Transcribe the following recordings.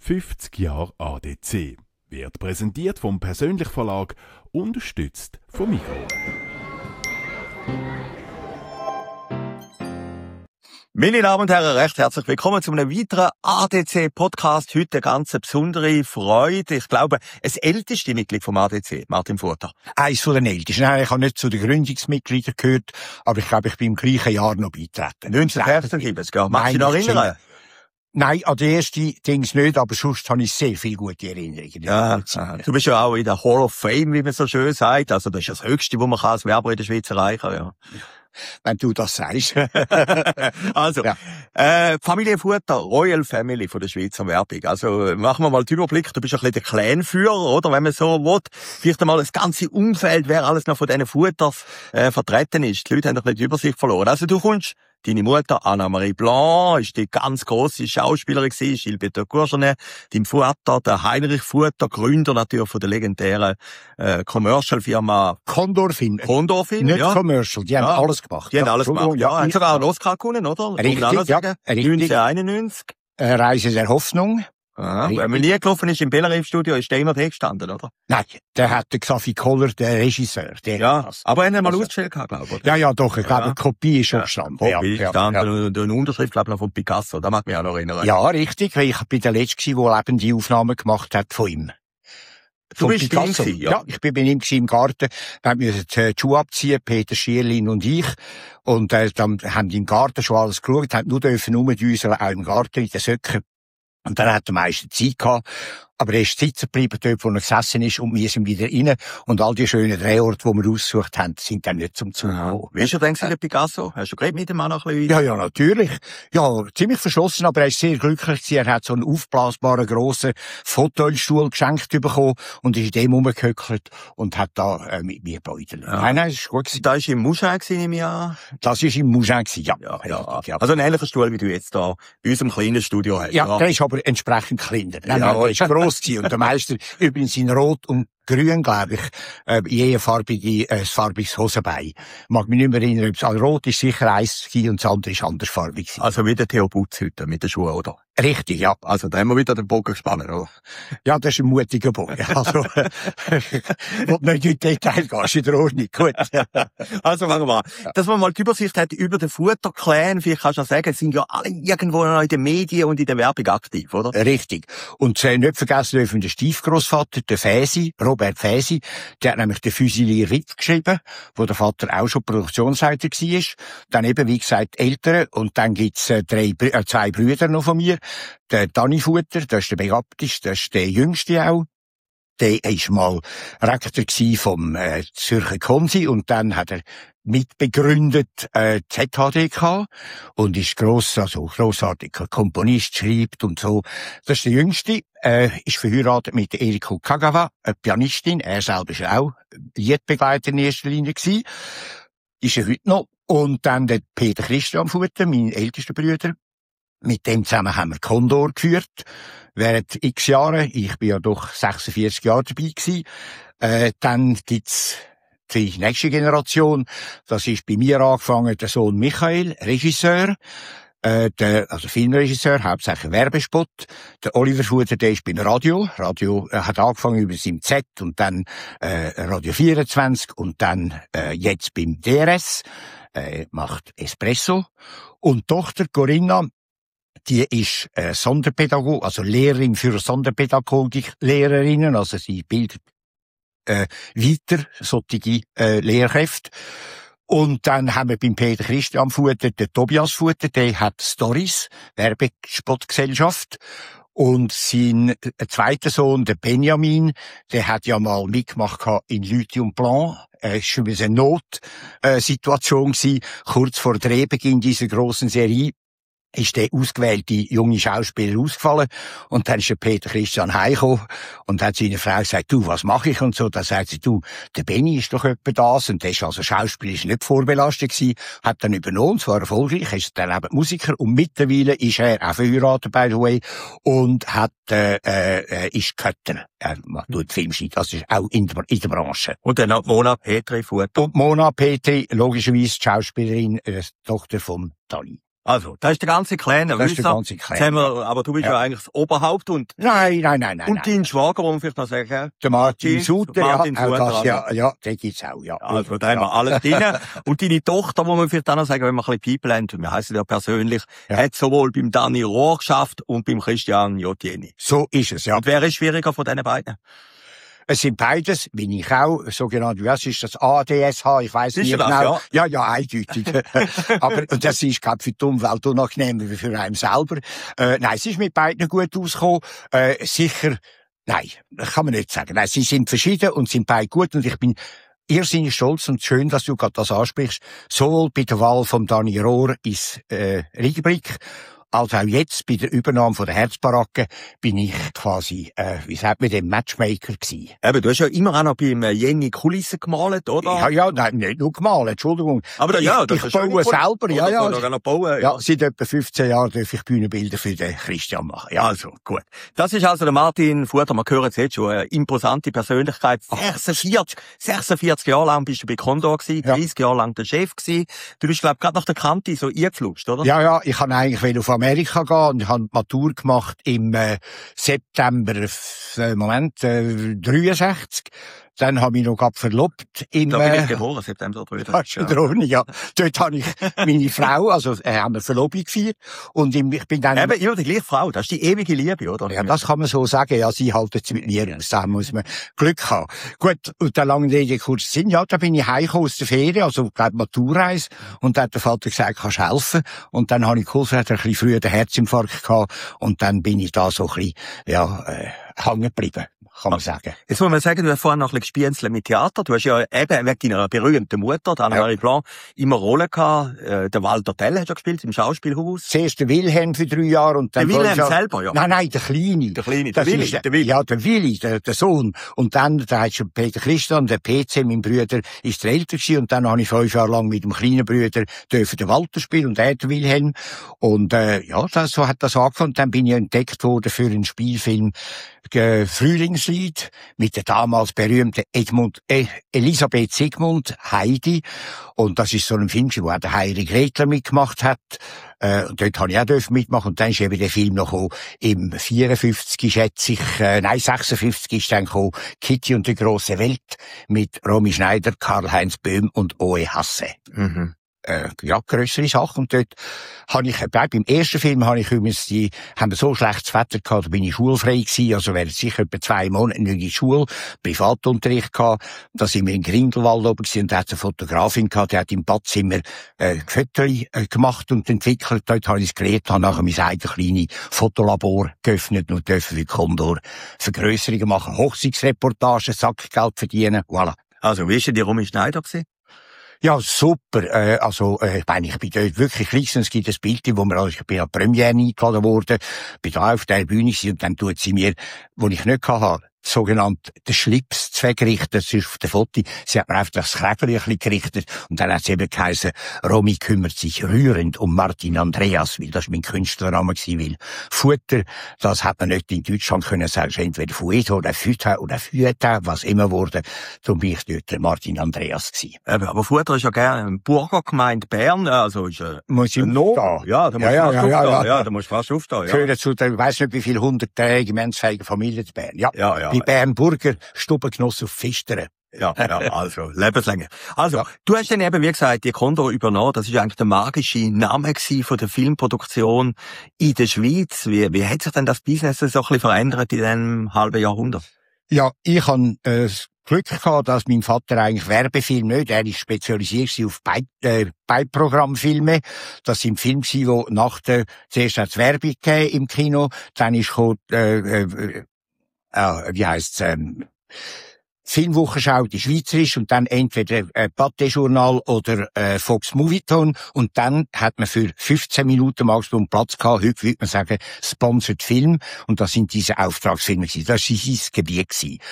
50 Jahre ADC. Wird präsentiert vom Persönlich Verlag, unterstützt vom Migros. Meine Damen und Herren, recht herzlich willkommen zu einem weiteren ADC-Podcast. Heute eine ganz besondere Freude. Ich glaube, das älteste Mitglied vom ADC, Martin Furter. Eins von den Ältesten. Nein, ich habe nicht zu den Gründungsmitgliedern gehört, aber ich glaube, ich bin im gleichen Jahr noch beitreten. 1960 gibt es, gell? Magst du dich noch erinnern? Nein, an die erste Dings nicht, aber sonst habe ich sehr viele gute Erinnerungen. Ja, du bist ja auch in der Hall of Fame, wie man so schön sagt. Also das ist das Höchste, was man als Werber in der Schweiz erreichen kann. Ja. Wenn du das sagst. Also, ja. Familie Furter, Royal Family von der Schweizer Werbung. Also, machen wir mal den Überblick. Du bist ein bisschen der Clanführer, oder? Wenn man so will. Vielleicht einmal das ganze Umfeld, wer alles noch von diesen Futters, vertreten ist. Die Leute haben doch nicht die Übersicht verloren. Also, du kommst, deine Mutter, Anna-Marie Blanc, ist die ganz grosse Schauspielerin gewesen, Gilles de Courgenay. Dein Vater, der Heinrich Furter, Gründer natürlich von der legendären, Commercial-Firma Condorfin. Nicht ja. Commercial, die haben alles gemacht. Die haben alles gemacht, ja. Haben sogar einen Oscar gewonnen, oder? Richtig, ja. Richtig. 1991. Reise der Hoffnung. Ah, wenn man nie gelaufen ist im Bellerive-Studio, ist der immer da gestanden, oder? Nein, der hat den Xavi Koller, der Regisseur. Ja, aber er hat mal ausgestellt gehabt, glaube ich. Ja, doch, ich glaube, eine Kopie ist schon gestanden. Kopie ist gestanden, eine Unterschrift, glaube ich, noch von Picasso, da mag ich mich auch noch erinnern. Ja, richtig, ich bin der Letzte, der lebende Aufnahmen gemacht hat von ihm. Du bist bei ihm gewesen, ja. Ich bin bei ihm im Garten. Wir mussten die Schuhe abziehen, Peter Schierlin und ich. Und dann haben die im Garten schon alles geschaut, haben nur dürfen rumdüseln, auch im Garten, in den Söcken. Und dann hat er meistens Zeit gehabt. Aber er ist sitzen geblieben, dort, wo er gesessen ist, und wir sind wieder rein. Und all die schönen Drehorte, die wir ausgesucht haben, sind dann nicht zum Zuhören. Wie hast du denn der Picasso? Hast du geredet mit dem Mann noch ein bisschen? Ja, natürlich. Ja, ziemlich verschlossen, aber er ist sehr glücklich gewesen. Er hat so einen aufblasbaren, grossen Fauteuilstuhl geschenkt bekommen und ist in dem rumgehöckelt und hat da mit mir beudelt. Ja. Nein, das ist gut gewesen. Da war im Mougin im Jahr? Das war im Mougin gewesen, ja. Richtig, ja. Also ein ähnlicher Stuhl, wie du jetzt da bei unserem kleinen Studio hast. Ja, der ist aber entsprechend kleiner. Nein, ja, der ist gross gewesen. Und der Meister übrigens in Rot und Grün, glaube ich, je farbiges Hosenbein. Mag mich nicht mehr erinnern, also Rot ist sicher eins und das andere ist andersfarbig. Also wie der Theo Butz heute mit den Schuhen, oder? Richtig, ja. Also da haben wir wieder den Bogen gespannt, oder? Ja, das ist ein mutiger Bogen. Also, wo nicht in Detail gehst, in der Ordnung. Gut. Also fangen wir an. Dass man mal die Übersicht hat über den Futter-Clan, vielleicht kannst du auch sagen, sind ja alle irgendwo noch in den Medien und in der Werbung aktiv, oder? Richtig. Und nicht vergessen dürfen den Stiefgroßvater, der Fäsi, Robert Fäsi, der hat nämlich den Füsilier Ritt geschrieben, wo der Vater auch schon Produktionsleiter war. Dann eben, wie gesagt, Eltern. Und dann gibt's zwei Brüder noch von mir. Der Dani Futter, das ist der begabteste, das ist der jüngste auch. Der ist mal Rektor vom Zürcher Konsi und dann hat er mitbegründet ZHDK und ist grossartiger Komponist, schreibt und so. Das ist der Jüngste, ist verheiratet mit Eriko Kagawa, eine Pianistin. Er selber ist auch Liedbegleiter in erster Linie gewesen. Ist er heute noch. Und dann der Peter Christian Futter, mein ältester Bruder. Mit dem zusammen haben wir Condor geführt, während x Jahre. Ich bin ja doch 46 Jahre dabei gewesen. Dann gibt's die nächste Generation. Das ist bei mir angefangen, der Sohn Michael, Regisseur. Also Filmregisseur, hauptsächlich Werbespot. Der Oliver Futter, der ist beim Radio. Radio hat angefangen über SIM Z und dann Radio 24 und dann jetzt beim DRS. Macht Espresso. Und Tochter Corinna, die ist Sonderpädagogin, also Lehrerin für Sonderpädagogik, Lehrerinnen, also sie bildet weiter solche Lehrkräfte. Und dann haben wir beim Peter Christian Futter den Tobias Futter, der hat Stories, Werbespotgesellschaft. Und sein zweiter Sohn, der Benjamin, der hat ja mal mitgemacht in Lithium Blanc. Es war eine Notsituation gewesen, kurz vor Drehbeginn dieser grossen Serie. Ist der ausgewählte junge Schauspieler ausgefallen. Und dann ist der Peter Christian heimgekommen und hat seine Frau gesagt, du, was mache ich? Und so, da sagt sie, du, der Benni ist doch etwa das. Und der ist also schauspielerisch nicht vorbelastet gewesen, hat dann übernommen, zwar erfolgreich, ist dann eben Musiker und mittlerweile ist er auch verheiratet, by the way, und hat, ist Kötter. Er tut Filmschnitt, also ist auch in der Branche. Und dann hat Mona Petri Futter. Und Mona Petri, logischerweise die Schauspielerin, Tochter von Dani. Also, das ist der ganze Clan, Das ist der ganze Clan. Jetzt haben wir, aber du bist ja eigentlich das Oberhaupt und Nein. dein Schwager, wo man vielleicht noch sagen, Der Martin Suter, Martin auch Suter, das, also. ja, den gibt's auch, ja. Also, da haben wir alles drin. Und deine Tochter, wo man vielleicht auch noch sagen, wenn wir ein bisschen People haben, wir heissen ja persönlich, hat sowohl beim Dani Rohr geschafft und beim Christian Jotieni. So ist es, ja. Und wer ist schwieriger von diesen beiden? Es sind beides, bin ich auch, sogenannt, was ist das, ADSH, ich weiss nicht genau. Ja, eindeutig. Aber das ist, glaube ich, für die Umwelt unangenehmer wie für einen selber. Nein, es ist mit beiden gut ausgekommen. Sicher, nein, kann man nicht sagen. Nein, sie sind verschieden und sind beide gut und ich bin irrsinnig stolz und schön, dass du gerade das ansprichst. Sowohl bei der Wahl von Dani Rohr ins Riegenblick, als auch jetzt bei der Übernahme von der Herzbaracke bin ich quasi, wie sagt man, dem Matchmaker gewesen. Eben, du hast ja immer auch noch beim Jenny Kulissen gemalt, oder? Ja, nein, nicht nur gemalt, Entschuldigung. Aber ich baue selber, ja. Noch bauen, ja, seit etwa 15 Jahren darf ich Bühnenbilder für den Christian machen. Ja. Also, gut. Das ist also der Martin Fuder, man hört jetzt schon, eine imposante Persönlichkeit. 46 Jahre lang bist du bei Condor gewesen, 30 Jahre lang der Chef gewesen. Du bist, glaub, gerade nach der Kante so eingeflutscht, oder? Ja, ich kann eigentlich auf Amerika gehen und ich habe die Matur gemacht im September 63. Dann habe ich noch gerade verlobt im... Da bin ich geboren, September 63. Ja. Dort habe ich meine Frau, also haben wir Verlobung gefeiert. Und ich bin dann... Eben, immer die gleiche Frau, das ist die ewige Liebe, oder? Ja, das kann man so sagen. Ja, sie halten es mit mir aus. Da muss man Glück haben. Gut, und der lange Rede, kurz Sinn. Ja, da bin ich heimgekommen aus der Ferien, also, glaub, Maturreise. Und da hat der Vater gesagt, kannst helfen. Und dann habe ich geholfen, hat er ein bisschen früher den Herzinfarkt gehabt. Und dann bin ich da so ein bisschen, hängen geblieben, kann man sagen. Jetzt muss man sagen, du hast vorhin noch ein bisschen gespienzelt mit Theater. Du hast ja eben wegen deiner berühmten Mutter, Anne-Marie Blanc, immer Rollen gehabt. Der Walter Tell hast du gespielt im Schauspielhaus. Zuerst der Wilhelm für 3 Jahre und dann... Der Wilhelm selber, ja? Nein, der Kleine. Der Willi. Ja, der Willi, der Sohn. Und dann, da hat schon Peter Christian, der PC, mein Bruder, ist der Älter gewesen. Und dann habe ich 5 Jahre lang mit dem kleinen Bruder dürfen den Walter spielen und er der Wilhelm. Und, so hat das angefangen. Dann bin ich entdeckt worden für einen Spielfilm, Frühlingslied mit der damals berühmten Elisabeth Sigmund, Heidi. Und das ist so ein Film, wo auch der Heiri Gretler mitgemacht hat. Und dort habe ich auch mitmachen. Und dann ist eben der Film noch gekommen. Im 54, schätze ich, 56 ist dann gekommen, Kitty und die große Welt mit Romy Schneider, Karl-Heinz Böhm und Oe Hasse. Mhm. Grössere Sachen. Und dort habe ich, beim ersten Film haben wir so schlechtes Wetter gehabt, da bin ich schulfrei gewesen, also während sicher etwa 2 Monate in die Schule, Privatunterricht gehabt. Da sind wir in Grindelwald oben gewesen und da hat eine Fotografin gehabt, die hat im Badzimmer, Fotos gemacht und entwickelt. Dort habe ich es gelernt, habe nachher mein eigenes kleines Fotolabor geöffnet und dürfen für Condor Vergrösserungen machen, Hochzeitsreportagen, Sackgeld verdienen, voilà. Also, wie ist denn die Romy Schneider gewesen? Ja, super. Ich bin dort wirklich klein. Es gibt ein Bild, ich bin an der Premiere eingeladen worden, bin da auf der Bühne gewesen, und dann tut sie mir, wo ich nicht hatte, sogenannt den Schlips zu verrichten. Das ist auf der Foto. Sie hat mir einfach das Kräfeli ein bisschen gerichtet. Und dann hat sie eben geheißen, Romy kümmert sich rührend um Martin Andreas, weil das mein Künstlername gewesen, weil Futter, das hat man nicht in Deutschland können sagen, entweder Fuet oder Futter oder Fueta, was immer wurde. Darum bin ich dort der Martin Andreas gewesen. Aber Futter ist ja gerne eine Burgergemeinde Bern, also ist muss ich aufstehen? Ja, da musst du fast aufstehen. Ja, da musst du fast aufstehen, ja. Gehören zu der, ich weiss nicht wie viele 100 regimentsfähigen Familien in Bern. Ja. Bei Bernburger Stubengenoss auf Pfistern. Ja, also, lebenslänge. Also, du hast dann eben, wie gesagt, die Condor übernommen. Das ist eigentlich der magische Name gewesen von der Filmproduktion in der Schweiz. Wie hat sich denn das Business so ein bisschen verändert in diesem halben Jahrhundert? Ja, ich habe Glück gehabt, dass mein Vater eigentlich Werbefilm nicht, er ist spezialisiert auf Beiprogrammfilme. Das sind Filme gewesen, die zuerst hat's Werbung gegeben im Kino, dann ist Filmwochenschau, die Schweizerisch, und dann entweder Pathé-Journal oder Fox Movietone, und dann hat man für 15 Minuten Maximum Platz gehabt. Heute würde man sagen, Sponsored Film, und das sind diese Auftragsfilme gewesen. Das war sein Gebiet gewesen.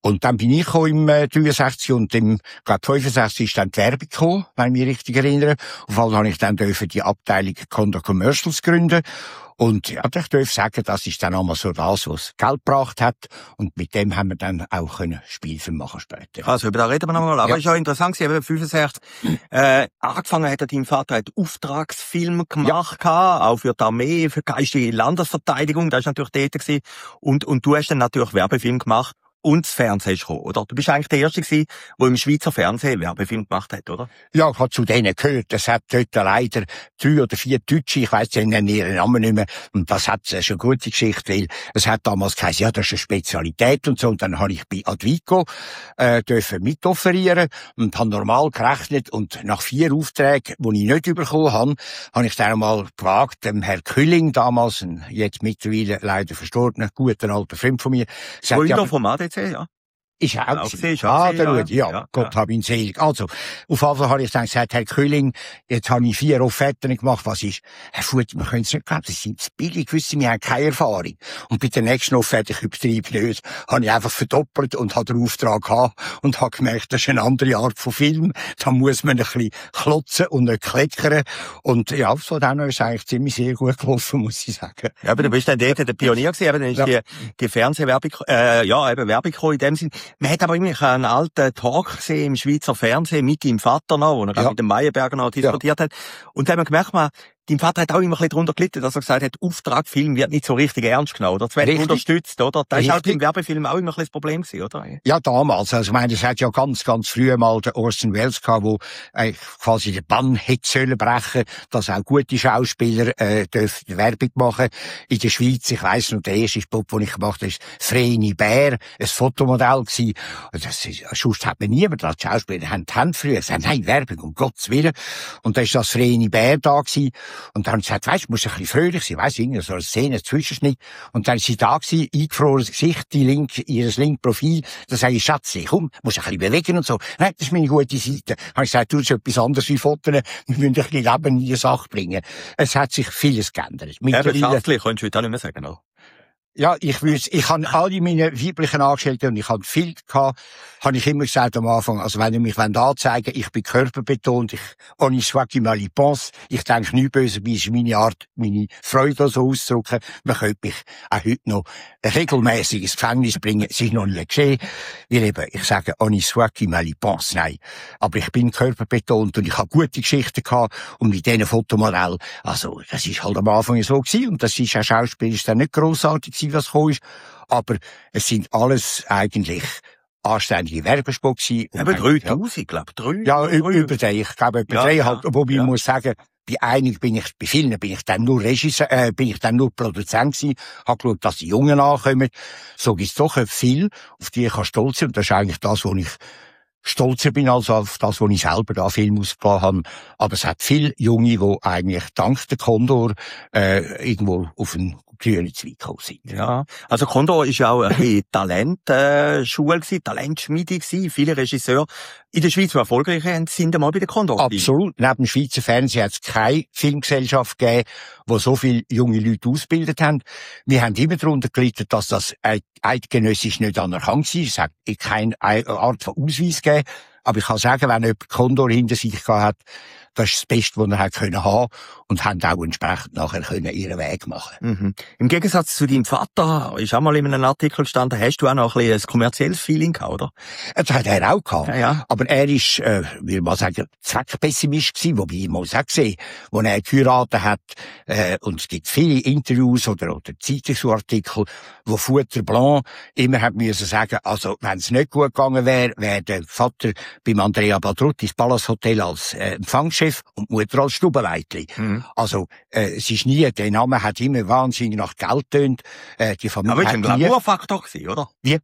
Und dann bin ich gekommen im 63 und im, glaub 65 ist dann die Werbung gekommen, wenn ich mich richtig erinnere. Auf jeden Fall habe ich dann die Abteilung Condor Commercials gründen. Und ja, ich darf sagen, das ist dann einmal so das, was Geld gebracht hat. Und mit dem haben wir dann auch Spielfilme machen später. Also, über da reden wir nochmal. Aber ja. Ist ja interessant, Sie haben 65, angefangen hat dein Vater hat Auftragsfilme gemacht, auch für die Armee, für geistige Landesverteidigung, das ist natürlich dort gewesen. Und du hast dann natürlich Werbefilm gemacht. Und das Fernsehen ist gekommen, oder? Du bist eigentlich der Erste gewesen, der im Schweizer Fernsehen Werbefilm gemacht hat, oder? Ja, ich habe zu denen gehört. Es hat dort leider 3 oder 4 Deutsche, ich weiss ihren Namen nicht mehr. Und das hat schon eine gute Geschichte, weil es hat damals geheißen, ja, das ist eine Spezialität und so. Und dann habe ich bei Advico dürfen mitofferieren und habe normal gerechnet. Und nach 4 Aufträgen, die ich nicht bekommen habe, habe ich dann einmal gewagt, dem Herr Külling damals, ein jetzt mittlerweile leider verstorbener, guter alter Freund von mir. Gründer vom ADC, ja. Ist er auch gesehen, der Rudi, ja. Gott hab ihn selig. Also, auf jeden Fall habe ich dann gesagt, Herr Külling, jetzt habe ich 4 Offerten gemacht, was ist? Herr Futhi, wir können es nicht glauben, Sie sind zu billig, wissen, wir haben keine Erfahrung. Und bei der nächsten Offerte, ich übertreibe nicht, habe ich einfach verdoppelt und habe den Auftrag gehabt und habe gemerkt, das ist eine andere Art von Film. Da muss man ein bisschen klotzen und nicht kleckern. Und ja, so dann ist es eigentlich ziemlich sehr gut gelaufen, muss ich sagen. Ja, aber du bist dann dort der Pionier gewesen, eben, dann ist die Fernsehwerbung, eben Werbung gekommen in dem Sinn. Man hat aber irgendwie einen alten Talk gesehen im Schweizer Fernsehen mit deinem Vater noch, wo er mit dem Meyerberger noch diskutiert hat. Und da haben wir gemerkt, dein Vater hat auch immer ein bisschen darunter gelitten, dass er gesagt hat, Auftragfilm wird nicht so richtig ernst genommen, oder? Es wird unterstützt, oder? Das ist halt im Werbefilm auch immer ein bisschen das Problem gewesen, oder? Ja, damals. Also, ich meine, es hat ja ganz, ganz früh mal der Orson Welles gehabt, wo quasi den Bann hätte sollen brechen, dass auch gute Schauspieler, dürfen Werbung machen. In der Schweiz, ich weiss noch, der erste Spot, den ich gemacht habe, ist Vreni Bär, ein Fotomodell gewesen. Das ist, sonst hat man niemand, als Schauspieler haben die Hände früher gesagt, nein, Werbung, um Gottes Willen. Und da ist das Vreni Bär da gewesen. Und dann haben sie gesagt, weisst, du musst ein bisschen fröhlich sein, weisst, irgendwie so eine Szene, ein Zwischenschnitt. Und dann ist sie da gewesen, eingefrorenes Gesicht, ihres linken Profil. Da sage ich, Schatz, komm, musst ein bisschen bewegen und so. Nein, das ist meine gute Seite. Dann habe ich gesagt, du hast etwas anderes wie Fotos, wir müssen ein bisschen Leben in die Sache bringen. Es hat sich vieles geändert. Eben, schatzlich, könntest du heute auch nicht mehr sagen, oder? Ja, ich habe alle meine weiblichen Angestellten, und ich habe viel gehabt, habe ich immer gesagt am Anfang, also wenn ihr mich anzeigen wollt, ich bin körperbetont, on y soit qui mal y pense, ich denke nicht böse, wie ist meine Art, meine Freude so auszudrücken, man könnte mich auch heute noch regelmäßig ins Gefängnis bringen, es ist noch nicht geschehen, weil eben, ich sage on y soit qui mal y pense, nein, aber ich bin körperbetont und ich habe gute Geschichten gehabt und mit diesen Fotomodellen, also das ist halt am Anfang so gewesen und das ist auch Schauspiel, ist dann nicht grossartig was gekommen ist, aber es sind alles eigentlich anständige Werbespots gewesen. Eben 3000, glaube ich. Ja, über 3. Ich glaube, etwa 3 halt, wobei ich muss sagen, bei einigen bei vielen bin ich dann nur Regisseur, bin ich dann nur Produzent gewesen, habe geschaut, dass die Jungen ankommen. So gibt's doch viel, auf die ich stolz sein, und das ist eigentlich das, wo ich stolzer bin als auf das, was ich selber da Film ausgelassen habe. Aber es hat viele Junge, die eigentlich dank der Condor irgendwo auf einen grünen Zweig gekommen sind. Ja, also Condor ist ja auch eine Talentschule gewesen, Talentschmiede gewesen. Viele Regisseure in der Schweiz, die erfolgreich sind, einmal bei der Condor. Absolut. Neben dem Schweizer Fernsehen hat es keine Filmgesellschaft gegeben, die so viele junge Leute ausgebildet haben. Wir haben immer darunter gelitten, dass das eidgenössisch nicht anerkannt war. Es hat keine Art von Ausweis gegeben. Aber ich kann sagen, wenn jemand Condor hinter sich gehabt hat, das ist das Beste, was er haben können, und haben auch entsprechend nachher können ihren Weg machen. Mhm. Im Gegensatz zu deinem Vater, ist auch mal in einem Artikel gestanden, hast du auch noch ein kommerzielles Feeling gehabt, oder? Das hat er auch gehabt. Ja, ja. Aber er ist, will man sagen, Zweckpessimist gewesen, wobei ich muss auch sehen, wo er geheiratet hat, und es gibt viele Interviews oder Zeitungsartikel, wo Futter Blanc immer hat müssen sagen, also, wenn es nicht gut gegangen wäre, wäre der Vater beim Andrea Badrutti ins Palace Hotel als Empfangschef und die Mutter als Stubenleitli. Mhm. Also, es ist nie, der Name hat immer wahnsinnig nach Geld tönt. Die Familie. Aber es war ein Glamourfaktor gewesen, oder? Wie?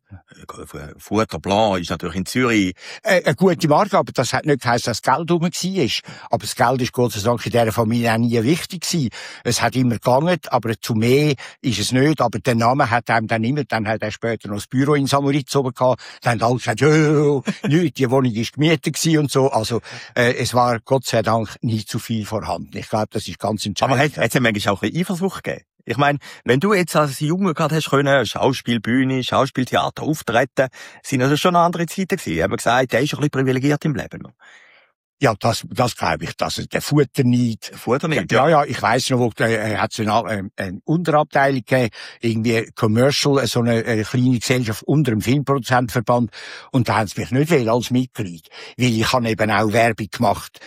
Futter Blanc ist natürlich in Zürich. Eine gute Marke, aber das hat nicht geheißen, dass das Geld rum war. Aber das Geld ist Gott sei Dank in dieser Familie auch nie wichtig gewesen. Es hat immer gegangen, aber zu mehr ist es nicht. Aber der Name hat einem dann immer, dann hat er später noch das Büro in Samoritz oben gehabt. Dann haben alle gesagt, nicht, die Wohnung ist gemietet gewesen und so. Also, es war Gott sei Dank nie zu viel vorhanden. Ich glaube, das ist ganz entscheidend. Aber hat es ja manchmal auch ein bisschen Eifersucht gegeben? Ich meine, wenn du jetzt als Junge gerade hast können, Schauspielbühne, Schauspieltheater auftreten, sind das schon andere Zeiten gewesen. Haben wir gesagt, der ist ein bisschen privilegiert im Leben. Ja, das glaube ich, dass der Futterneid. Futterneid, ja. Ich weiss noch, wo, hat es eine Unterabteilung gegeben, irgendwie Commercial, so eine kleine Gesellschaft unter dem Filmproduzentenverband. Und da haben sie mich nicht als Mitglied. Weil ich habe eben auch Werbung gemacht,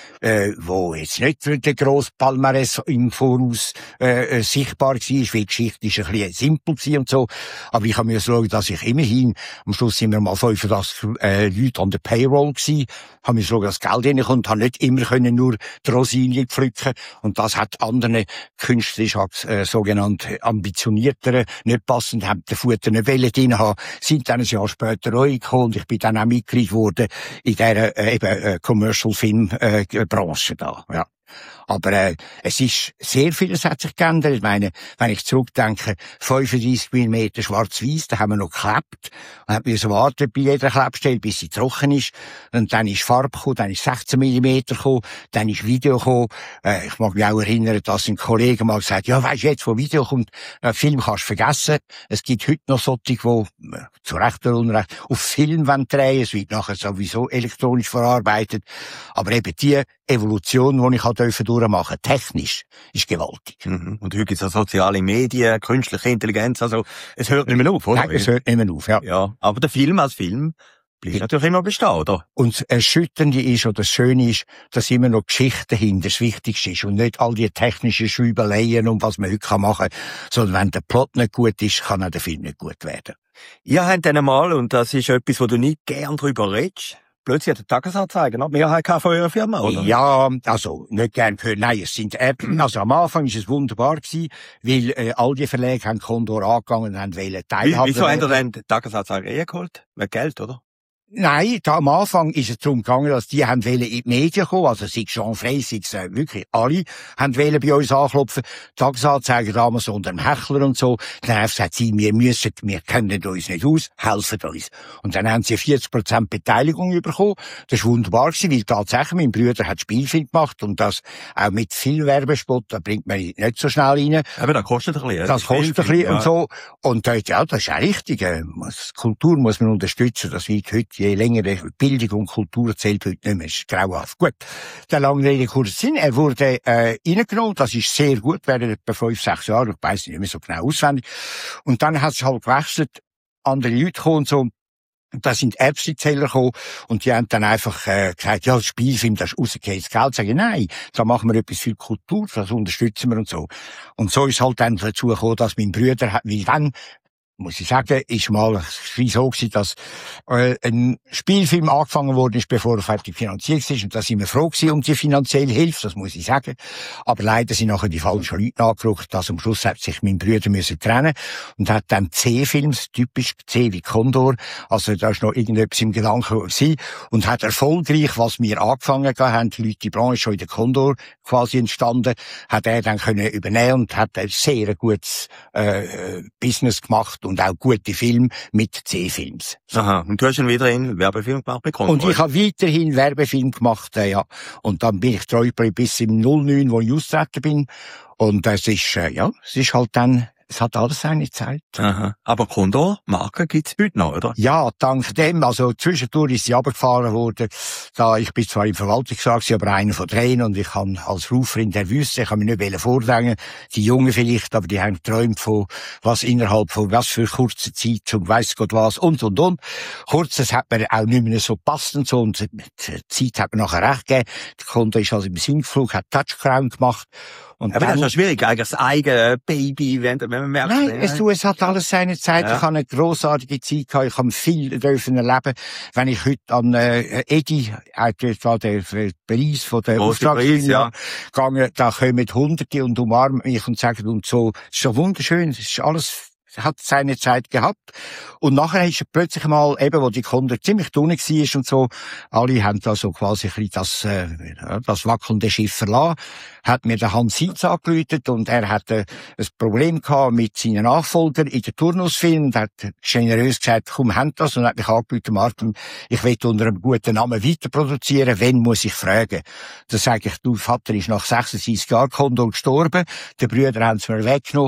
wo jetzt nicht der grosse Palmares im Voraus, sichtbar war, weil die Geschichte ist ein bisschen simpel gewesen und so. Aber ich habe mir schauen, dass ich immerhin, am Schluss sind wir mal 85 Leute an der Payroll gewesen, habe mir schauen, dass Geld reinkommt, habe nicht immer können nur die Rosinen pflücken. Und das hat anderen künstlerisch, sogenannt ambitionierteren, nicht passend, haben den Futter nicht drin haben, sind dann ein Jahr später auch gekommen und ich bin dann auch Mitglied geworden in dieser, Commercial-Film-Branche da, ja. Aber es ist sehr vieles hat sich geändert. Ich meine, wenn ich zurückdenke, 35 mm schwarz-weiß, da haben wir noch geklebt. Und haben müssen warten bei jeder Klebstelle, bis sie trocken ist. Und dann ist Farbe gekommen, dann ist 16 mm gekommen, dann ist Video gekommen. Ich mag mich auch erinnern, dass ein Kollege mal gesagt hat, ja, weisst du, jetzt, wo Video kommt, Film kannst du vergessen. Es gibt heute noch solche, die, zu Recht oder Unrecht, auf Film drehen. Es wird nachher sowieso elektronisch verarbeitet. Aber eben die Evolution, die ich durchmachen, technisch, ist gewaltig. Mhm. Und heute gibt es auch soziale Medien, künstliche Intelligenz, also es hört nicht mehr auf, oder? Nein, es hört nicht mehr auf, ja. Ja, aber der Film als Film bleibt natürlich immer bestehen, oder? Und das Erschütternde ist, oder das Schöne ist, dass immer noch Geschichte dahinter das Wichtigste ist und nicht all die technischen Schreibeleien und was man heute machen kann, sondern wenn der Plot nicht gut ist, kann auch der Film nicht gut werden. Ihr habt dann einmal, und das ist etwas, wo du nicht gern drüber redest, plötzlich hat der Tagesanzeiger noch Mehrheit von eurer Firma, oder? Ja, also, nicht gern gehört. Nein, es sind also am Anfang ist es wunderbar gewesen, weil all die Verlage haben Condor angegangen und haben teilhaben. Wieso haben ihr dann den Tagesanzeiger geholt? Wegen Geld, oder? Nein, da am Anfang ist es darum gegangen, dass die haben in die Medien kommen, also sei es Jean Frey, sei es wirklich alle, haben bei uns anklopfen, Tagesanzeiger damals unter dem Hechler und so. Dann haben sie gesagt, wir kennen uns nicht aus, helfen uns. Und dann haben sie 40% Beteiligung bekommen. Das war wunderbar gewesen, weil tatsächlich mein Bruder hat Spielfilm gemacht und das auch mit viel Werbespot, da bringt man nicht so schnell rein. Aber das kostet ein bisschen. Das kostet ein bisschen und so. Und ja, das ist auch richtig. Kultur muss man unterstützen, das wird heute je länger Bildung und Kultur zählt heute nicht mehr, ist grauhaft. Gut. Der lange Rede, kurzer Sinn. Er wurde, reingenommen. Das ist sehr gut, während etwa 5-6 Jahre. Ich weiss nicht mehr so genau auswendig. Und dann hat es halt gewechselt. Andere Leute gekommen und so. Und da sind Erbsenzähler gekommen und die haben dann einfach gesagt, ja, das Spielfilm, das ist rausgehängt Geld. Sag ich, nein, da machen wir etwas für Kultur, das unterstützen wir und so. Und so ist halt dann dazu gekommen, dass mein Bruder, weil dann, muss ich sagen, ist mal so gewesen, dass ein Spielfilm angefangen worden ist, bevor er fertig finanziert ist. Und da sind wir froh gewesen um die finanzielle Hilfe, das muss ich sagen. Aber leider sind nachher die falschen Leute angerückt, dass am Schluss hat sich mein Bruder müssen trennen und hat dann C-Films, typisch C wie Condor, also da ist noch irgendetwas im Gedanken gewesen, und hat erfolgreich, was wir angefangen haben, die Leute, die Branche schon in der Condor quasi entstanden, hat er dann können übernehmen und hat ein sehr gutes Business gemacht und auch gute Filme mit C-Films. Aha, und du hast dann wieder einen Werbefilm gemacht bekommen? Und ich habe weiterhin Werbefilm gemacht, ja. Und dann bin ich treu bis im 09, wo ich austreten bin. Und es ist, es ist halt dann, es hat alles seine Zeit. Aha. Aber Condor, Marke gibt's heute noch, oder? Ja, dank dem, also zwischendurch ist sie runtergefahren worden. Ich bin zwar im Verwaltungsrat, aber einer von drei, und ich kann als Ruferin der Wüste, ich kann mir nicht vordrängen, die Jungen vielleicht, aber die haben geträumt von was innerhalb von was für kurze Zeit und weiss Gott was und. Kurz, das hat mir auch nicht mehr so passt und so, und die Zeit hat mir nachher recht gegeben. Der Kunde ist also im Sinkflug, hat Touchcrown gemacht. Und aber das ist ja schwierig, eigentlich das eigene Baby, wenn man merkt. Nein, es hat alles seine Zeit. Ja. Ich habe eine grossartige Zeit gehabt. Ich habe viel dürfen erleben. Wenn ich heute an Edi, der Preis von der Auftragsfirma gegangen, da kommen Hunderte und umarmen mich und sagen und so, es ist so wunderschön, es ist alles, hat seine Zeit gehabt. Und nachher ist plötzlich mal eben, wo die Kunde ziemlich dunkel war und so, alle haben da so quasi ein bisschen das wackelnde Schiff verlassen, hat mir der Hans Sietz angerufen und er hatte ein Problem gehabt mit seinen Nachfolgern in der Turnusfilm und hat generös gesagt, komm, hand das, und hat mich angerufen, Martin, ich will unter einem guten Namen weiter produzieren, wen muss ich fragen? Da sage ich, du, Vater ist nach 36 Jahren Condor gestorben, die Brüder haben es mir weggenommen,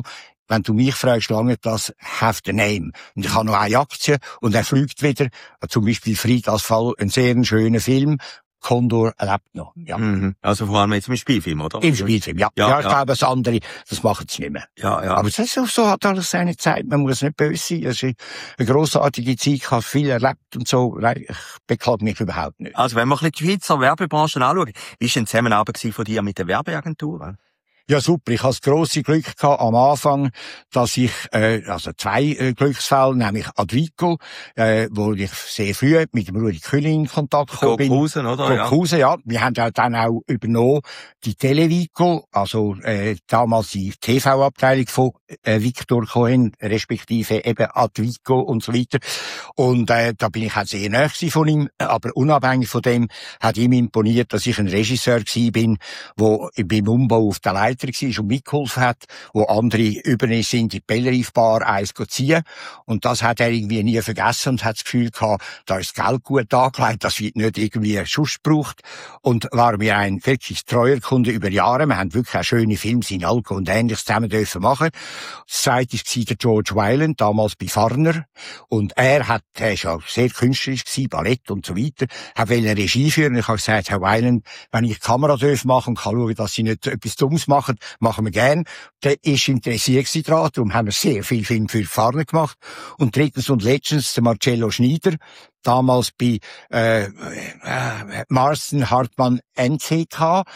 wenn du mich fragst, lange das have the name. Und ich habe noch eine Aktie und er fliegt wieder. Zum Beispiel Fridas Fall, ein sehr schöner Film. Condor lebt noch, ja. Mhm. Also vor allem jetzt im Spielfilm, oder? Im Spielfilm, ja. Ja, ich glaube, das andere, das machen sie nicht mehr. Ja, ja. Aber das ist auch so, hat alles seine Zeit. Man muss nicht böse sein. Es ist eine grossartige Zeit, ich habe viel erlebt und so. Nein, ich beklage mich überhaupt nicht. Also wenn wir ein bisschen die Schweizer Werbebranche anschauen, wie war denn die Zusammenarbeit von dir mit der Werbeagentur? Ja, super. Ich hatte das grosse Glück gehabt am Anfang, dass ich, also zwei Glücksfälle, nämlich Advico, wo ich sehr früh mit dem Rudi Kühling in Kontakt gekommen bin. Cockhusen, oder? Cockhusen, ja. Wir haben ja dann auch übernommen die Televico, also damals die TV-Abteilung von Victor Cohen, respektive eben Advico und so weiter. Und da bin ich auch sehr nahe von ihm, aber unabhängig von dem hat ihm imponiert, dass ich ein Regisseur gewesen bin, wo beim Umbau auf der Leiter war und mitgeholfen hat, wo andere übernehmen sind, die Bellrief-Bar eins ziehen. Und das hat er irgendwie nie vergessen und hat das Gefühl gehabt, da ist das Geld gut angelegt, das wird nicht irgendwie Schuss gebraucht. Und war mir ein wirklich treuer Kunde über Jahre. Wir haben wirklich auch schöne Filme, Sinalco und Ähnliches zusammen dürfen machen. Das zweite war der George Weiland, damals bei Farner. Und er ist ja sehr künstlerisch gewesen, Ballett und so weiter. Er wollte eine Regie führen. Ich habe gesagt, Herr Weiland, wenn ich die Kamera machen und kann schauen, dass Sie nicht etwas Dummes machen wir gern. Der ist interessiert daran, darum haben wir sehr viel Film für Farner gemacht. Und drittens und letztens der Marcello Schneider, damals bei Marston Hartmann NCK,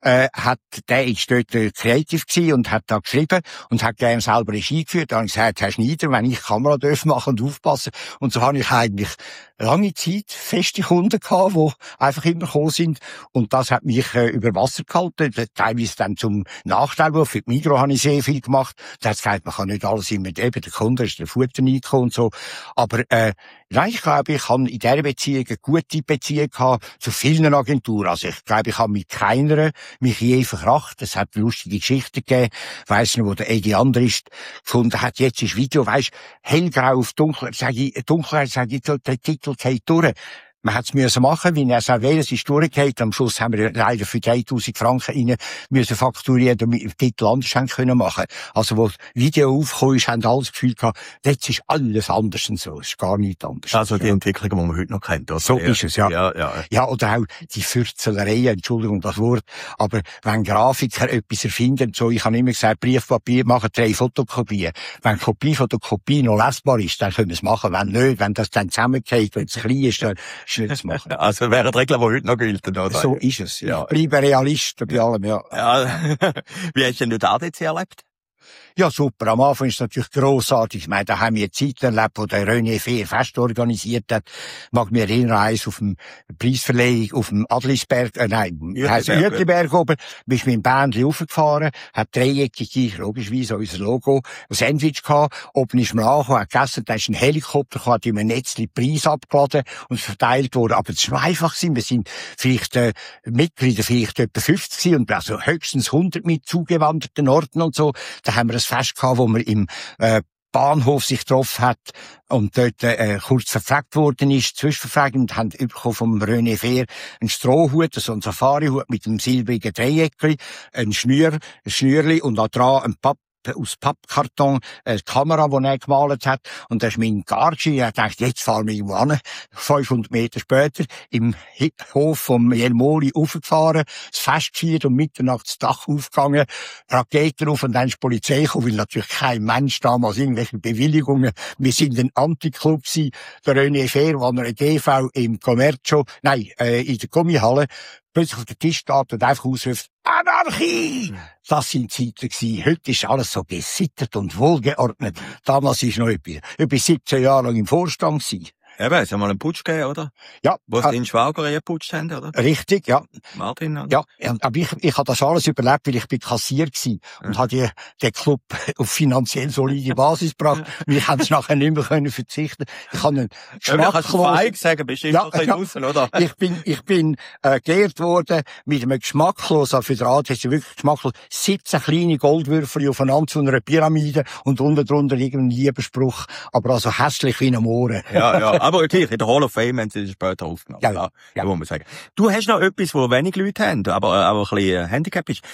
der ist dort kreativ gewesen und hat da geschrieben und hat gerne selber Regie geführt. Da habe ich gesagt, Herr Schneider, wenn ich Kamera machen und aufpassen. Und so habe ich eigentlich lange Zeit feste Kunden gehabt, die einfach immer gekommen sind. Und das hat mich über Wasser gehalten. Teilweise dann zum Nachteil, wo für die Migros habe ich sehr viel gemacht. Da hat es gesagt, man kann nicht alles immer, eben der Kunde ist der Futter reingekommen und so. Aber, nein, ich glaube, ich habe in dieser Beziehung eine gute Beziehung gehabt zu vielen Agenturen. Also ich glaube, ich habe mit keiner mich je verkracht. Es hat lustige Geschichten gegeben. Weiss noch, wo der Eddie Andrist gefunden hat, jetzt ist Video, weisst, hellgrau auf Dunkelheit, sage ich, der Titel geht durch. Man hat es machen, wie er es auch will, es ist durchgefallen. Am Schluss haben wir leider für 3000 Franken rein müssen fakturieren, damit wir den Titel anders haben können machen. Also, wo das Video aufgekommen ist, haben alle das Gefühl gehabt, jetzt ist alles anders und so. Es ist gar nichts anders. Also, die Entwicklung, die man heute noch kennt. Oder? So ist es, ja. Ja. Ja, oder auch die Fürzelerei, Entschuldigung das Wort. Aber wenn Grafiker etwas erfinden, so, ich habe immer gesagt, Briefpapier machen 3 Fotokopien. Wenn Kopie von der Kopie noch lesbar ist, dann können wir es machen. Wenn nicht, wenn das dann zusammengeht, wenn es klein ist, dann nicht zu machen. Also wären Regeln, die heute noch gelten, oder? So ist es. Ja. Ich bleibe Realist bei allem, ja. Ja. Wie hast du denn dort ADC erlebt? Ja, super. Am Anfang ist es natürlich grossartig. Ich meine, da haben wir Zeit erlebt, wo der René Fehr Fest organisiert hat. Mag mich erinnern, eins auf dem Preisverleihung auf dem Adlisberg, Uetliberg oben. Bist mit dem Bändchen raufgefahren, hat dreieckige, logischerweise unser Logo, ein Sandwich gehabt. Oben ist man angekommen, hat gegessen, da ist ein Helikopter gekommen, hat in einem Netzli Preis abgeladen und verteilt worden. Aber es war einfach gewesen. Wir sind vielleicht, Mitglieder vielleicht etwa 50 gewesen und also höchstens 100 mit zugewanderten Orten und so. Da haben wir ein Fest gehabt, wo man im Bahnhof sich getroffen hat und dort kurz verfragt worden ist, zwischenverfragt, und haben bekommen vom René Fehr einen Strohhut, also einen Safarihut mit einem silbrigen Dreieckli, ein Schnürli und da dran ein aus Pappkarton, eine Kamera, die er gemalt hat. Und das ist mein Gargi. Er dachte, jetzt fahren wir irgendwo an. 500 Meter später, im Hof vom Jelmoli aufgefahren, das Fest gefeiert und Mitternacht das Dach aufgegangen, Raketen auf und dann ist die Polizei gekommen, weil natürlich kein Mensch damals irgendwelche Bewilligungen. Wir sind ein Anticlub gewesen. Der René Fehr, wo er eine GV im Commercio, in der Gummihalle, plötzlich auf den Tisch steht und einfach ausruft, Anarchie! Das sind Zeiten gewesen. Heute ist alles so gesittert und wohlgeordnet. Damals ist noch etwa 17 Jahre lang im Vorstand gewesen. Eben, es hat mal einen Putsch gegeben, oder? Ja. Wo sie den Schwager geputscht haben, oder? Richtig, ja. Martin, oder? Ja, aber ich habe das alles überlebt, weil ich bin Kassier gewesen und habe den Club auf finanziell solide Basis gebracht. Wir haben es nachher nicht mehr können verzichten. Ich habe einen Geschmacklos sagen, bist du immer draussen, oder? Ich bin geehrt worden mit einem geschmacklos, also für den Rat ist ja wirklich geschmacklos, 17 kleine Goldwürfel aufeinander zu einer Pyramide und unten drunter irgendein Liebesspruch, aber also hässlich wie ein Mohren. Ja. Aber okay, in der Hall of Fame haben sie später aufgenommen. Ja. Muss man sagen. Du hast noch etwas, wo wenig Leute haben, aber ein bisschen Handicap ist.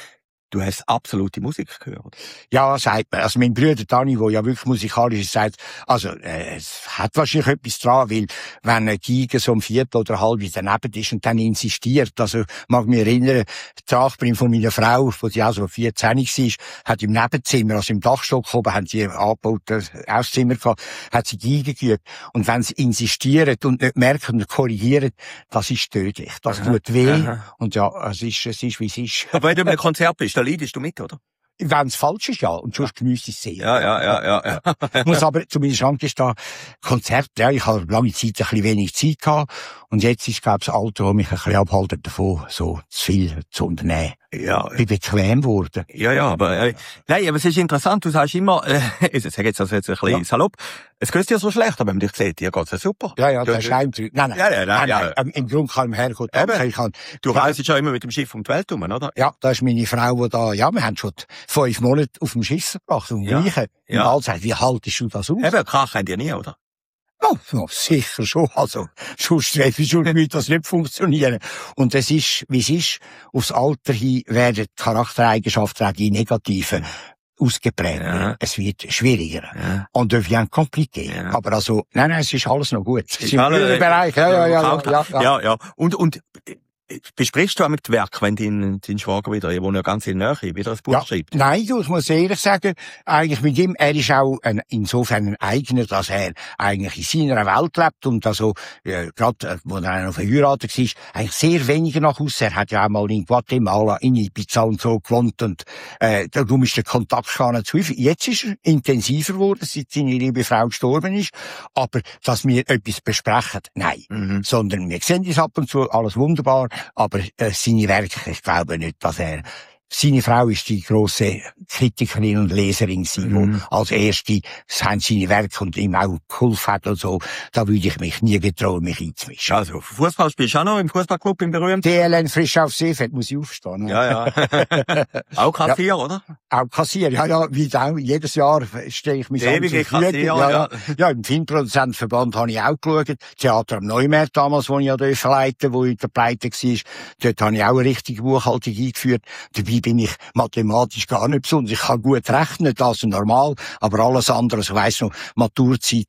Du hast absolute Musik gehört. Ja, sagt man. Also mein Bruder Dani, der ja wirklich musikalisch ist, sagt, also es hat wahrscheinlich etwas dran, weil wenn eine Geige so um Viertel oder halb daneben ist und dann insistiert, also mag mich erinnern, die Nachbarin von meiner Frau, wo sie auch so 14 war, hat im Nebenzimmer, also im Dachstock oben, haben sie angebaut, Auszimmer gehabt, hat sie Geige geübt. Und wenn sie insistieren und nicht merken und korrigieren, das ist tödlich. Das tut weh. Und ja, es ist, wie es ist. Aber wenn du in einem Konzert bist, da leidest du mit, oder? Wenn es falsch ist, ja. Und sonst genieße ich es sehr. Ja. Ich muss aber zumindest angestehen, Konzert, ja, ich habe lange Zeit ein bisschen wenig Zeit gehabt. Und jetzt ist, glaube ich, das Alter, das mich ein bisschen abhaltet davon, so zu viel zu unternehmen. Ja. Ich bin bequem geworden. Ja, aber, nein, aber es ist interessant, du sagst immer, ich sage jetzt das jetzt ein bisschen salopp, es geht dir so schlecht, aber wenn man dich sieht, dir geht's ja super. Ja, das ist Nein. Nein. Im Grunde kann ich mir hergehen. Du reist ja immer mit dem Schiff um die Welt herum, oder? Ja, da ist meine Frau, die da, ja, wir haben schon 5 Monate auf dem Schiff gebracht, und Gleiche. Und alle sagen, wie haltest du das aus? Eben, Krach haben die nie, oder? Ja, sicher schon. Also, sonst würde das nicht funktionieren. Und es ist, wie es ist. Aufs Alter hin werden die Charaktereigenschaften auch die negativen ausgeprägt. Ja. Es wird schwieriger. Ja. Und devient compliqué. Ja. Aber also, nein, es ist alles noch gut. Es ist im Bereich. Ja. Und besprichst du auch mit dem Werk, wenn dein Schwager wieder, ich wohne ja ganz in der Nähe, wieder ein Buch schreibt? Nein, ich muss ehrlich sagen, eigentlich mit ihm, er ist auch insofern ein Eigener, dass er eigentlich in seiner Welt lebt und also, gerade, wo er noch verheiratet war, eigentlich sehr weniger nach Hause. Er hat ja auch mal in Guatemala, in Ibiza und so gewohnt und, darum ist der Kontakt gar nicht zu häufig. Jetzt ist er intensiver geworden, seit seine liebe Frau gestorben ist. Aber, dass wir etwas besprechen, nein. Sondern wir sehen das ab und zu, alles wunderbar. Aber seine Werke, ich glaube nicht, dass er... Seine Frau ist die grosse Kritikerin und Leserin, die als erste seine Werke und ihm auch geholfen hat und so. Da würde ich mich nie getrauen, mich einzumischen. Also, Fußball spielst du auch noch im Fußballclub im berühmten? DLN frisch auf Seefeld, muss ich aufstehen. Ja. Auch Kassier, oder? Auch Kassier, ja, wie auch jedes Jahr stelle ich mich an zur Verfügung. Ja, im Filmproduzentenverband habe ich auch geschaut. Theater am Neumarkt damals, wo ich ja leiten, wo ich der Pleite war. Dort habe ich auch eine richtige Buchhaltung eingeführt. Dabei bin ich mathematisch gar nicht besonders. Ich kann gut rechnen, das ist normal, aber alles andere, ich weiss noch, Maturzeit,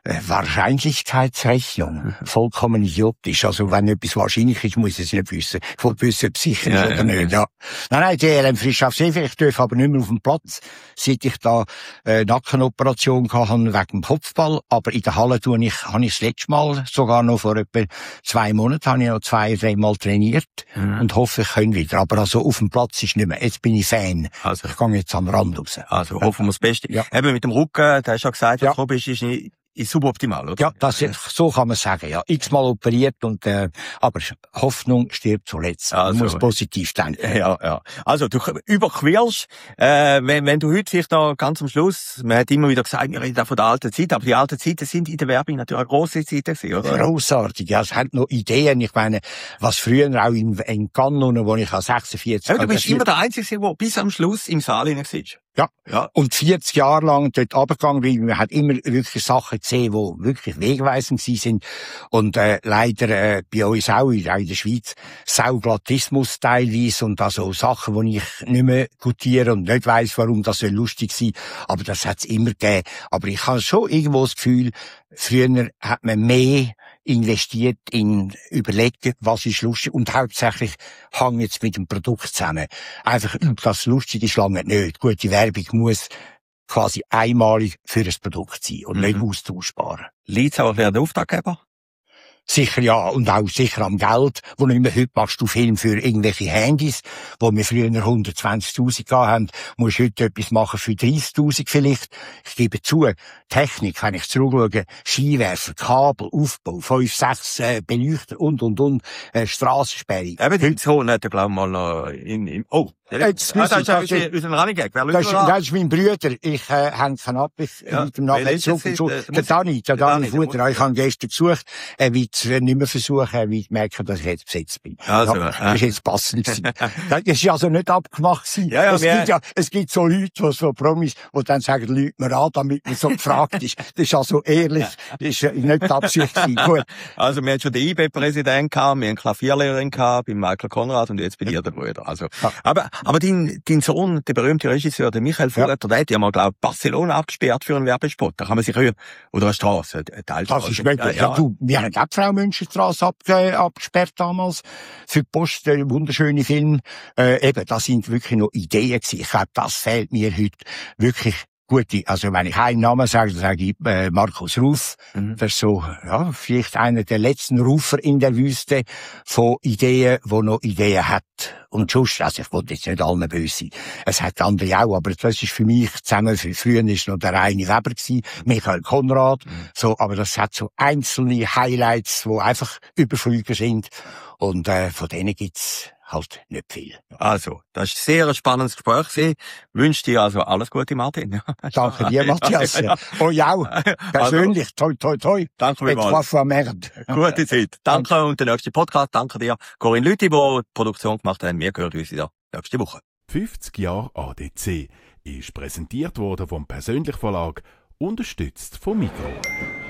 Wahrscheinlichkeitsrechnung, vollkommen idiotisch. Also wenn etwas wahrscheinlich ist, muss ich es nicht wissen. Ich will wissen, ob es sicher ist oder nicht. Ja. Nein, DLM frisch auf See, ich darf aber nicht mehr auf dem Platz, seit ich da Nackenoperation hatte wegen dem Kopfball. Aber in der Halle habe ich das letzte Mal, sogar noch vor etwa 2 Monaten, habe ich noch 2-3 Mal trainiert und hoffe, ich kann wieder. Aber also auf dem Platz ist nicht mehr. Jetzt bin ich Fan. Also, ich gehe jetzt am Rand raus. Also hoffen wir das Beste. Ja. Eben mit dem Rücken, da hast du ja gesagt, was du bist, ist suboptimal, oder? Ja, so kann man sagen, ja. X-mal operiert und, aber Hoffnung stirbt zuletzt. Also, man muss positiv denken. Ja. Also, du überquirlst, wenn du heute vielleicht noch ganz am Schluss, man hat immer wieder gesagt, wir reden von der alten Zeit, aber die alten Zeiten sind in der Werbung natürlich eine grosse Zeit gewesen, oder? Grossartig, ja. Es hat noch Ideen. Ich meine, was früher auch in Canon, wo ich 46 du bist immer der Einzige, der bis am Schluss im Saal hinein war. Ja. Und 40 Jahre lang dort runtergegangen, weil man hat immer wirklich Sachen gesehen, die wirklich wegweisend sind. Und, leider, bei uns auch in der Schweiz, Sauglatismus teilweise und also Sachen, die ich nicht mehr gutiere und nicht weiss, warum das so lustig sein. Aber das hat's immer gegeben. Aber ich habe schon irgendwo das Gefühl, früher hat man mehr investiert in überlegen, was ist lustig und hauptsächlich hängt jetzt mit dem Produkt zusammen. Einfach, das lustig ist lange nicht. Gute Werbung muss quasi einmalig für das Produkt sein und nicht austauschbar. Liegt's auch für den Auftraggeber? Sicher ja, und auch sicher am Geld, wo nicht mehr heute machst du Film für irgendwelche Handys, wo wir früher 120.000 haben, musst du heute etwas machen für 30.000 vielleicht. Ich gebe zu, Technik, wenn ich zurückschaue, Skiwerfer, Kabel, Aufbau, 5, 6 Beleuchter und, Strassensperrung. Eben, die Sohn hat ja, glaub ich, mal noch das ist mein Bruder. Ich hänge ab, mit dem Namen zurück. Der Dani Futter, ich habe gestern gesucht, wie jetzt nicht mehr versuchen, weil ich merke, dass ich jetzt besetzt bin. Also, ja, das ist jetzt passend gewesen. Das ist also nicht abgemacht gewesen. Es gibt so Leute, die so Promis, die dann sagen, Leute mir an, damit man so gefragt ist. Das ist also ehrlich, das ist nicht die Absicht gewesen. Gut. Also, wir hatten schon den IB-Präsidenten gehabt, wir hatten eine Klavierlehrerin gehabt, bei Michael Konrad und jetzt bei dir der Bruder. Also, aber dein Sohn, der berühmte Regisseur, der Michael Furter, der hat ja mal, glaube ich, Barcelona abgesperrt für einen Werbespot. Da kann man sich hören. Oder eine Straße, eine Teilstraße. Das ist möglich. Ja. Du, wir haben auch die Frau Münsterstrasse abgesperrt damals. Für die Post, der wunderschöne Film. Eben, das sind wirklich noch Ideen gewesen. Ich glaube, das fehlt mir heute wirklich. Gute, also wenn ich einen Namen sage, dann sage ich Markus Ruf. Das ist so, ja, vielleicht einer der letzten Rufer in der Wüste von Ideen, wo noch Ideen hat. Und sonst, also ich wollte jetzt nicht allen böse sein. Es hat andere auch, aber das ist für mich zusammen, früher ist noch der Reini Weber gewesen, Michael Konrad, so, aber das hat so einzelne Highlights, die einfach Überflüge sind. Und von denen gibt's halt nicht viel. Also, das ist sehr ein spannendes Gespräch gewesen. Wünsche dir also alles Gute, Martin. Danke dir, Matthias. Euch auch. Persönlich. Toi, toi, toi. Danke vielmals. Gute Zeit. Danke. Und der nächste Podcast. Danke dir, Corinne Lüthi, die die Produktion gemacht haben. Wir hören uns wieder nächste Woche. 50 Jahre ADC ist präsentiert worden vom Persönlich Verlag, unterstützt vom Migros.